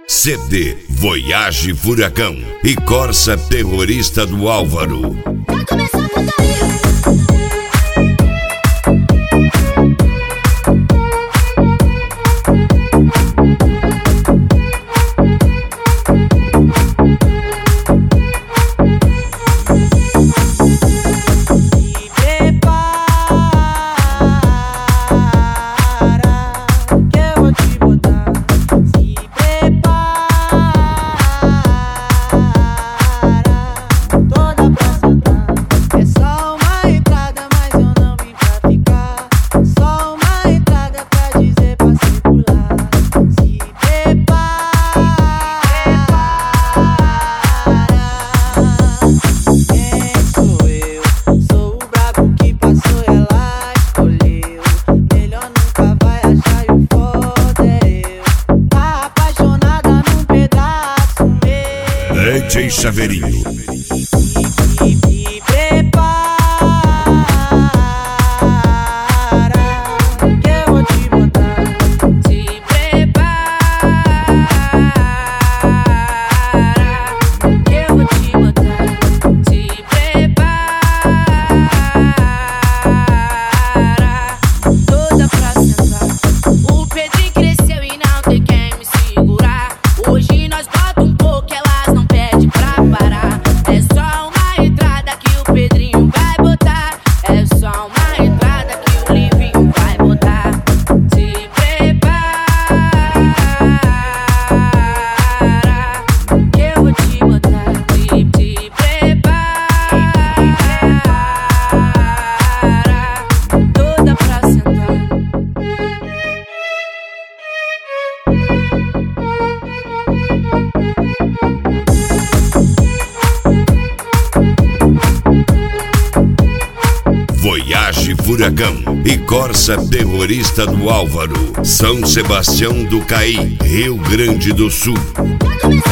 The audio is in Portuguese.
CD Voyage Furacão e Corsa Terrorista do Álvaro. Vai começar a putaria. DJ Chaveirinho. Voyage Furacão e Corsa Terrorista do Álvaro, São Sebastião do Caí, Rio Grande do Sul.